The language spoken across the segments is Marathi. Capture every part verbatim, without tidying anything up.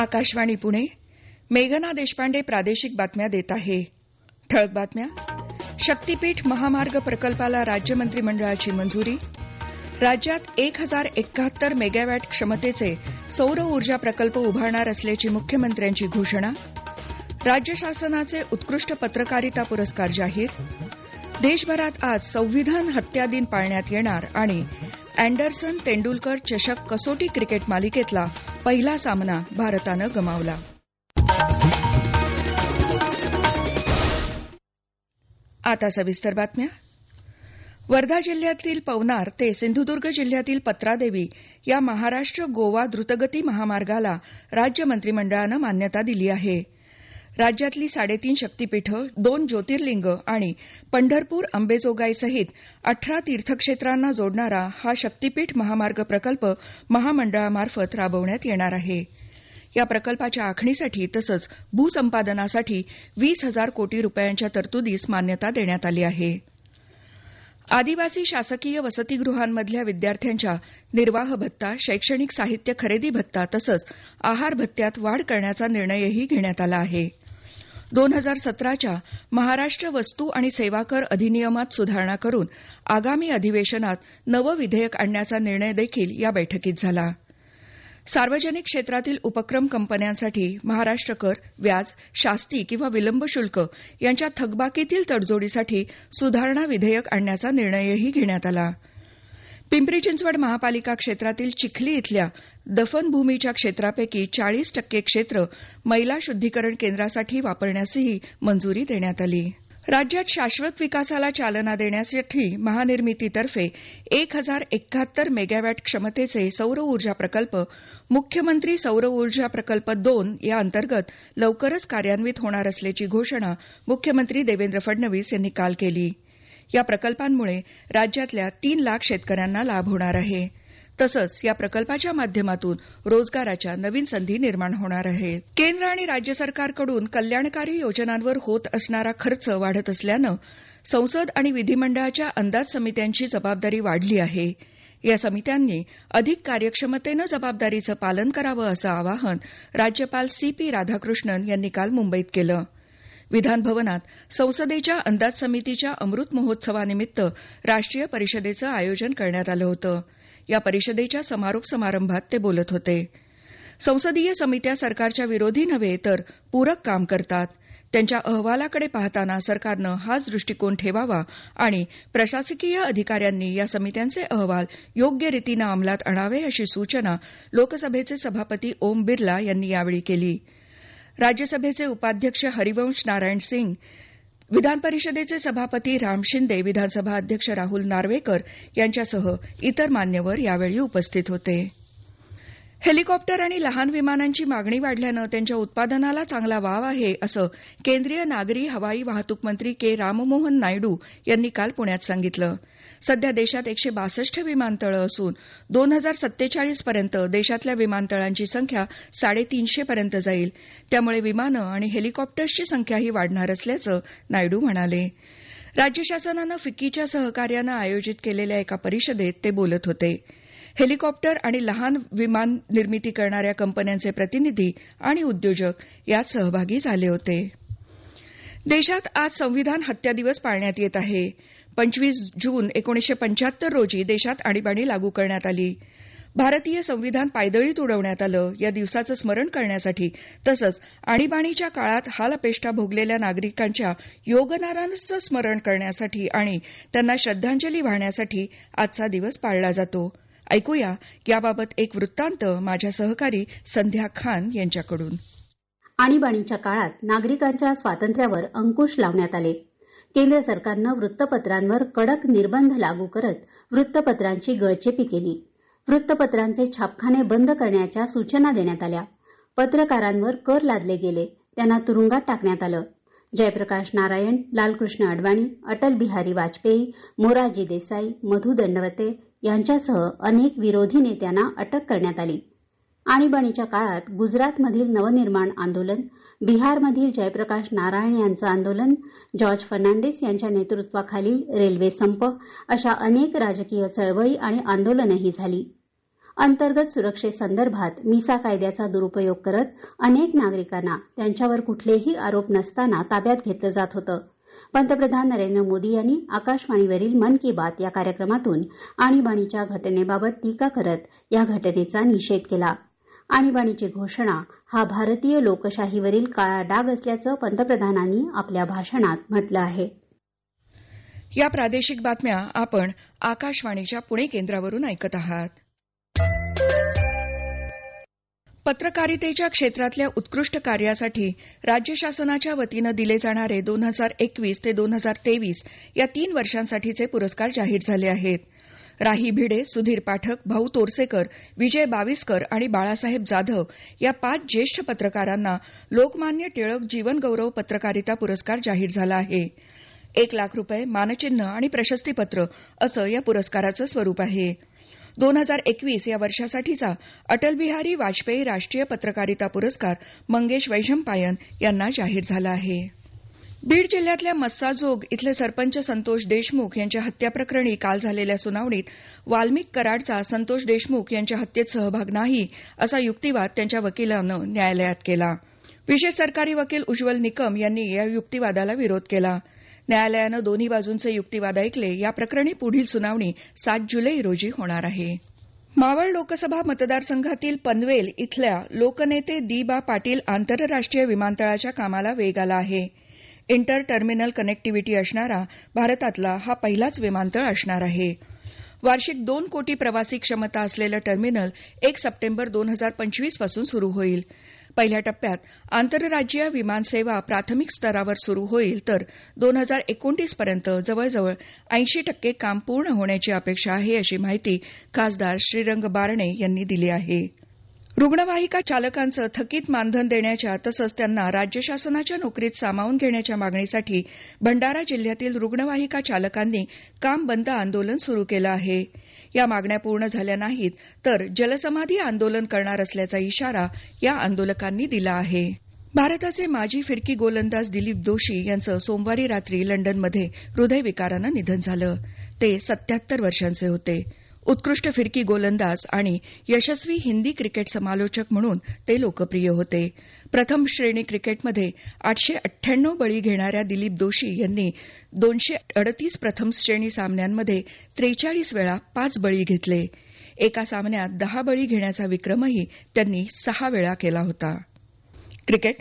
आकाशवाणी पुणे. मेघना देशपांडे प्रादेशिक बातम्या देत आहे. ठळक बातम्या. शक्तीपीठ महामार्ग प्रकल्पाला राज्य मंत्रिमंडळाची मंजुरी. राज्यात एक हजार एकाहत्तर मेगावॅट क्षमतेचे सौर ऊर्जा प्रकल्प उभारणार असल्याची मुख्यमंत्र्यांची घोषणा. राज्य शासनाचे उत्कृष्ट पत्रकारिता पुरस्कार जाहीर. देशभरात आज संविधान हत्या दिन पाळण्यात येणार आणि अँडरसन तेंडुलकर चषक कसोटी क्रिकेट मालिकेतला पहिला सामना भारतानं गमावला. आता सविस्तर बातम्या. वर्धा जिल्ह्यातील पवनार ते सिंधुदुर्ग जिल्ह्यातील पत्रादेवी या महाराष्ट्र गोवा द्रुतगती महामार्गाला राज्य मंत्रिमंडळानं मान्यता दिली आहे. राज्यातली साडेतीन शक्तीपीठं, दोन ज्योतिर्लिंग आणि पंढरपूर अंबेजोगाई सहित अठरा तीर्थक्षेत्रांना जोडणारा हा शक्तीपीठ महामार्ग प्रकल्प महामंडळामार्फत राबवण्यात येणार आहे. या प्रकल्पाच्या आखणीसाठी तसंच भूसंपादनासाठी वीस हजार कोटी रुपयांच्या तरतुदीस मान्यता देण्यात आली आहे. आदिवासी शासकीय वसतिगृहांमधल्या विद्यार्थ्यांच्या निर्वाह भत्ता, शैक्षणिक साहित्य खरेदी भत्ता तसंच आहार भत्त्यात वाढ करण्याचा निर्णयही घेण्यात आला आहे. दोन हजार सतराच्या महाराष्ट्र वस्तू आणि सेवा कर अधिनियमात सुधारणा करून आगामी अधिवेशनात नवं विधेयक आणण्याचा निर्णय देखील या बैठकीत झाला. सार्वजनिक क्षेत्रातील उपक्रम कंपन्यांसाठी महाराष्ट्र कर, व्याज, शास्ती किंवा विलंब शुल्क यांच्या थकबाकीतील तडजोडीसाठी सुधारणा विधेयक आणण्याचा निर्णयही घेण्यात आला. पिंपरी चिंचवड महापालिका क्षेत्रातील चिखली इथल्या दफनभूमीच्या क्षेत्रापैकी चाळीस टक्के क्षेत्र मैला शुद्धीकरण केंद्रासाठी वापरण्यासही मंजुरी देण्यात आली. राज्यात शाश्वत विकासाला चालना देण्यासाठी महानिर्मितीतर्फे एक हजार एकाहत्तर मेगावॅट क्षमतेचे सौर ऊर्जा प्रकल्प मुख्यमंत्री सौर ऊर्जा प्रकल्प दोन या अंतर्गत लवकरच कार्यान्वित होणार असल्याची घोषणा मुख्यमंत्री देवेंद्र फडणवीस यांनी काल केली. या प्रकल्पांमुळे राज्यातल्या तीन लाख शेतकऱ्यांना लाभ होणार आहे. तसंच या प्रकल्पाच्या माध्यमातून रोजगाराच्या नवीन संधी निर्माण होणार आहेत. केंद्र आणि राज्य सरकारकडून कल्याणकारी योजनांवर होत असणारा खर्च वाढत असल्यानं संसद आणि विधिमंडळाच्या अंदाज समित्यांची जबाबदारी वाढली आहे. या समित्यांनी अधिक कार्यक्षमतेनं जबाबदारीचं पालन करावं असं आवाहन राज्यपाल सी पी राधाकृष्णन यांनी काल मुंबईत केलं. विधानभवनात संसदेच्या अंदाज समितीच्या अमृत महोत्सवानिमित्त राष्ट्रीय परिषदेचं आयोजन करण्यात आलं होतं. या परिषदेच्या समारोप समारंभात ते बोलत होते. संसदीय समित्या सरकारच्या विरोधी नव्हे तर पूरक काम करतात. त्यांच्या अहवालाकडे पाहताना सरकारनं हाच दृष्टिकोन ठेवावा आणि प्रशासकीय अधिकाऱ्यांनी या समित्यांचे अहवाल योग्य रीतीनं अंमलात आणावे अशी सूचना लोकसभेचे सभापती ओम बिर्ला यांनी यावेळी केली. राज्यसभेचे उपाध्यक्ष हरिवंश नारायण सिंग, विधान परिषदेचे सभापती राम शिंदे, विधानसभा अध्यक्ष राहुल नार्वेकर यांच्यासह इतर मान्यवर यावेळी उपस्थित होते. हेलिकॉप्टर आणि लहान विमानांची मागणी वाढल्यानं त्यांच्या उत्पादनाला चांगला वाव आहे असं केंद्रीय नागरी हवाई वाहतूक मंत्री के राममोहन नायडू यांनी काल पुण्यात सांगितलं. सध्या देशात एकशे बासष्ट विमानतळं असून दोन हजार सत्तेचाळीस पर्यंत देशातल्या विमानतळांची संख्या साडेतीनशे पर्यंत जाईल. त्यामुळे विमानं आणि हेलिकॉप्टर्सची संख्याही वाढणार असल्याचं नायडू म्हणाले. राज्य शासनानं फिक्कीच्या सहकार्यानं आयोजित केलेल्या एका परिषदेत ते बोलत होते. हेलिकॉप्टर आणि लहान विमान निर्मिती करणाऱ्या कंपन्यांचे प्रतिनिधी आणि उद्योजक यात सहभागी झाले होते. देशात आज संविधान हत्या दिवस पाळण्यात येत आहे. पंचवीस जून एकोणीसशे पंच्याहत्तर रोजी देशात आणीबाणी लागू करण्यात आली. भारतीय संविधान पायदळीत उडवण्यात आलं. या दिवसाचं स्मरण करण्यासाठी तसंच आणीबाणीच्या काळात हालअपेष्टा भोगलेल्या नागरिकांच्या योगदानाचं स्मरण करण्यासाठी आणि त्यांना श्रद्धांजली वाहण्यासाठी आजचा दिवस पाळला जातो. ऐकूया याबाबत एक वृत्तांत माझ्या सहकारी संध्या खान यांच्याकडून. आणीबाणीच्या काळात नागरिकांच्या स्वातंत्र्यावर अंकुश लावण्यात आले. केंद्र सरकारनं वृत्तपत्रांवर कडक निर्बंध लागू करत वृत्तपत्रांची गळचेपी केली. वृत्तपत्रांचे छापखाने बंद करण्याच्या सूचना देण्यात आल्या. पत्रकारांवर कर लादले गेले. त्यांना तुरुंगात टाकण्यात आलं. जयप्रकाश नारायण, लालकृष्ण अडवाणी, अटल बिहारी वाजपेयी, मोरारजी देसाई, मधु दंडवते यांच्यासह अनेक विरोधी नेत्यांना अटक करण्यात आली. आणीबाणीच्या काळात गुजरातमधील नवनिर्माण आंदोलन, बिहारमधील जयप्रकाश नारायण यांचं आंदोलन, जॉर्ज फर्नांडिस यांच्या नेतृत्वाखालील रेल्वे संप अशा अनेक राजकीय चळवळी आणि आंदोलनंही झाली. अंतर्गत सुरक्षेसंदर्भात मिसा कायद्याचा दुरुपयोग करत अनेक नागरिकांना त्यांच्यावर कुठलेही आरोप नसताना ताब्यात घेतलं जात होतं. पंतप्रधान नरेंद्र मोदी यांनी आकाशवाणीवरील मन की बात या कार्यक्रमातून आणीबाणीच्या घटनेबाबत टीका करत या घटनेचा निषेध केला. आणीबाणीची घोषणा हा भारतीय लोकशाहीवरील काळा डाग असल्याचं पंतप्रधानांनी आपल्या भाषणात म्हटलं आहे. या प्रादेशिक बातम्या आपण आकाशवाणीच्या पुणे केंद्रावरून ऐकत आहात. पत्रकारितेच्या क्षेत्रातल्या उत्कृष्ट कार्यासाठी राज्य शासनाच्या वतीनं दिले जाणारे दोन हजार एकवीस ते दोन हजार तेवीस या तीन वर्षांसाठीचे पुरस्कार जाहीर झाले आहेत. राही भिडे, सुधीर पाठक, भाऊ तोरसेकर, विजय बाविस्कर आणि बाळासाहेब जाधव या पाच ज्येष्ठ पत्रकारांना लोकमान्य टिळक जीवनगौरव पत्रकारिता पुरस्कार जाहीर झाला आहे. एक लाख रुपये, मानचिन्ह आणि प्रशस्तीपत्र असं या पुरस्काराचं स्वरूप आहे. दोन हजार एकवीस या वर्षासाठीचा अटल बिहारी वाजपेयी राष्ट्रीय पत्रकारिता पुरस्कार मंगेश वैशंपायन यांना जाहीर झाला आहे. बीड जिल्ह्यातल्या मस्साजोग इथले सरपंच संतोष देशमुख यांच्या हत्याप्रकरणी काल झालेल्या सुनावणीत वाल्मिक कराडचा संतोष देशमुख यांच्या हत्येत सहभाग नाही असा युक्तिवाद त्यांच्या वकिलानं न्यायालयात केला. विशेष सरकारी वकील उज्ज्वल निकम यांनी या युक्तिवादाला विरोध केला. न्यायालयानं दोन्ही बाजूंचे युक्तिवाद ऐकले. या प्रकरणी पुढील सुनावणी सात जुलै रोजी होणार आहे. मावळ लोकसभा मतदारसंघातील पनवेल इथल्या लोकनेते दी बा पाटील आंतरराष्ट्रीय विमानतळाच्या कामाला वेग आला आहे. इंटर टर्मिनल कनेक्टिव्हिटी असणारा भारतातला हा पहिलाच विमानतळ असणार आहे. वार्षिक दोन कोटी प्रवासी क्षमता असलेलं टर्मिनल एक सप्टेंबर दोन हजार पंचवीस पासून सुरू होईल. पहिल्या टप्प्यात आंतरराज्यीय विमानसेवा प्राथमिक स्तरावर सुरू होईल तर दोन हजार एकोणतीस पर्यंत जवळजवळ ऐंशी टक्के काम पूर्ण होण्याची अपेक्षा आहे अशी माहिती खासदार श्रीरंग बारणे यांनी दिली आहे. रुग्णवाहिका चालकांचं थकीत मानधन देण्याच्या तसंच त्यांना राज्य शासनाच्या नोकरीत सामावून घेण्याच्या मागणीसाठी भंडारा जिल्ह्यातील रुग्णवाहिका चालकांनी काम बंद आंदोलन सुरू केलं आहे. या मागण्या पूर्ण झाल्या नाहीत तर जलसमाधी आंदोलन करणार असल्याचा इशारा या आंदोलकांनी दिला आहे. भारताचे माजी फिरकी गोलंदाज दिलीप दोशी यांचं सोमवारी रात्री लंडनमध्ये हृदयविकारानं निधन झालं. ते सत्याहत्तर वर्षांचे होते. उत्कृष्ट फिरकी गोलंदाज आणि यशस्वी हिंदी क्रिकेट समालोचक म्हणून ते लोकप्रिय होते. प्रथम श्रेणी क्रिकेटमध्ये आठशे अठ्ठ्याण्णव बळी घेणाऱ्या दिलीप दोशी यांनी दोनशे अडतीस प्रथम श्रेणी सामन्यांमध्ये त्रेचाळीस वेळा पाच बळी घेतले. एका सामन्यात दहा बळी घेण्याचा विक्रमही त्यांनी सहा वेळा केला होता. क्रिकेट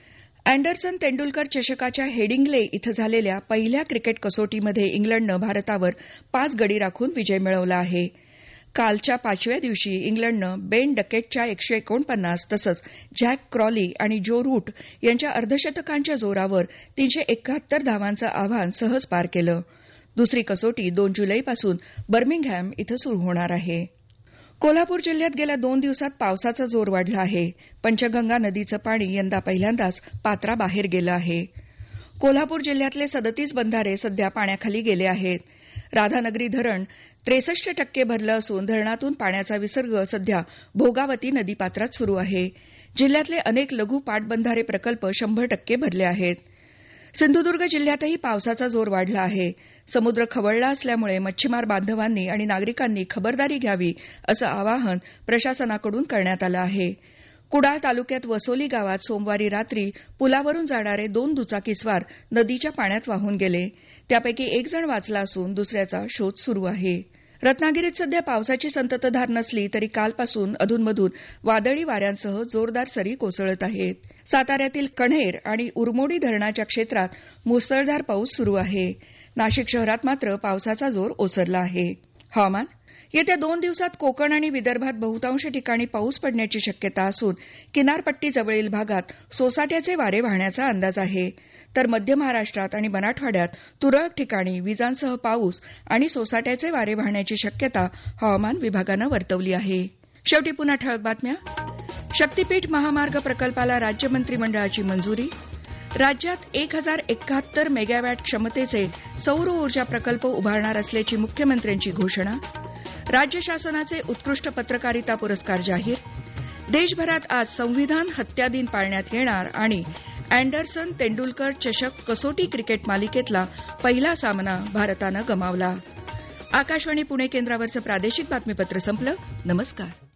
अँडरसन तेंडुलकर चषकाच्या हेडिंग्ले इथं झालेल्या पहिल्या क्रिकेट कसोटीमध्ये इंग्लंडनं भारतावर पाच गडी राखून विजय मिळवला आहे. कालच्या पाचव्या दिवशी इंग्लंडनं बेन डकेटच्या एकशे एकोणपन्नास तसंच झॅक क्रॉली आणि जो रूट यांच्या अर्धशतकांच्या जोरावर तीनशे एकाहत्तर धावांचं आव्हान सहज पार केलं. दुसरी कसोटी दोन जुलैपासून बर्मिंगहॅम इथं सुरू होणार आहे. कोल्हापूर जिल्ह्यात गेल्या दोन दिवसात पावसाचा जोर वाढला आहे. पंचगंगा नदीचं पाणी यंदा पहिल्यांदाच पात्राबाहेर गेलं आहे. कोल्हापूर जिल्ह्यातले सदतीस बंधारे सध्या पाण्याखाली गेले आहेत. राधानगरी धरण त्रेसष्ट टक्के भरलं असून धरणातून पाण्याचा विसर्ग सध्या भोगावती नदीपात्रात सुरू आहे. जिल्ह्यातले अनेक लघु पाटबंधारे प्रकल्प शंभर टक्के भरले आहेत. सिंधुदुर्ग जिल्ह्यातही पावसाचा जोर वाढला आहे. समुद्र खवळला असल्यामुळे मच्छीमार बांधवांनी आणि नागरिकांनी खबरदारी घ्यावी असं आवाहन प्रशासनाकडून करण्यात आलं आहे. कुडाळ तालुक्यात वसोली गावात सोमवारी रात्री पुलावरून जाणारे दोन दुचाकीस्वार नदीच्या पाण्यात वाहून गेले. त्यापैकी एक जण वाचला असून दुसऱ्याचा शोध सुरू आहे. रत्नागिरीत सध्या पावसाची संततधार नसली तरी कालपासून अधूनमधून वादळी वाऱ्यांसह जोरदार सरी कोसळत आहेत. साताऱ्यातील कण्हेर आणि उरमोडी धरणाच्या क्षेत्रात मुसळधार पाऊस सुरू आहे. नाशिक शहरात मात्र पावसाचा जोर ओसरला आहे. हवामान येत्या दोन दिवसात कोकण आणि विदर्भात बहुतांश ठिकाणी पाऊस पडण्याची शक्यता असून किनारपट्टीजवळील भागात सोसाट्याचे वारे वाहण्याचा अंदाज आहे. तर मध्य महाराष्ट्रात आणि मराठवाड्यात तुरळक ठिकाणी विजांसह पाऊस आणि सोसाट्याचे वारे वाहण्याची शक्यता हवामान विभागानं वर्तवली आहे. शेवटी पुन्हा ठळक बातम्या. शक्तीपीठ महामार्ग प्रकल्पाला राज्य मंत्रिमंडळाची मंजुरी. राज्यात एक हजार एकाहत्तर मेगावॅट क्षमतेचे सौर ऊर्जा प्रकल्प उभारणार असल्याची मुख्यमंत्र्यांची घोषणा. राज्य शासनाचे उत्कृष्ट पत्रकारिता पुरस्कार जाहीर. देशभरात आज संविधान हत्या दिन पाळण्यात येणार आणि अँडरसन तेंडुलकर चषक कसोटी क्रिकेट मालिकेतला पहिला सामना भारतानं गमावला. आकाशवाणी पुणे केंद्रावरचं प्रादेशिक बातमीपत्र संपलं. नमस्कार.